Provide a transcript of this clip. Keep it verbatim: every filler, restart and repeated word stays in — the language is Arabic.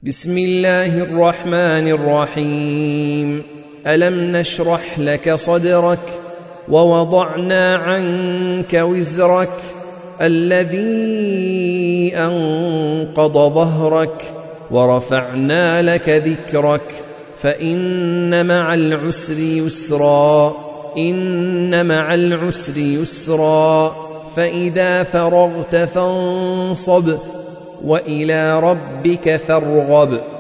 بسم الله الرحمن الرحيم. ألم نشرح لك صدرك ووضعنا عنك وزرك الذي أنقض ظهرك ورفعنا لك ذكرك فإن مع العسر يسرا إن مع العسر يسرا فإذا فرغت فانصب وإلى ربك فارغب.